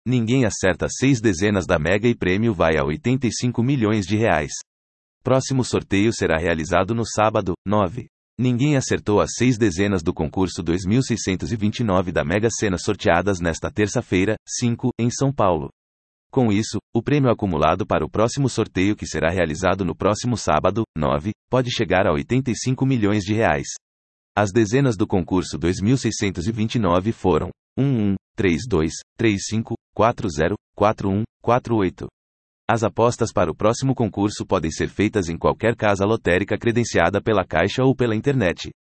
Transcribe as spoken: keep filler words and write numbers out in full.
Ninguém acerta seis dezenas da Mega e prêmio vai a oitenta e cinco milhões de reais. Próximo sorteio será realizado no sábado, nove. Ninguém acertou as seis dezenas do concurso dois mil seiscentos e vinte e nove da Mega Sena sorteadas nesta terça-feira, cinco, em São Paulo. Com isso, o prêmio acumulado para o próximo sorteio que será realizado no próximo sábado, nove, pode chegar a oitenta e cinco milhões de reais. As dezenas do concurso dois mil seiscentos e vinte e nove foram um um, três dois, três cinco, quatro zero, quatro um, quatro oito. As apostas para o próximo concurso podem ser feitas em qualquer casa lotérica credenciada pela Caixa ou pela internet.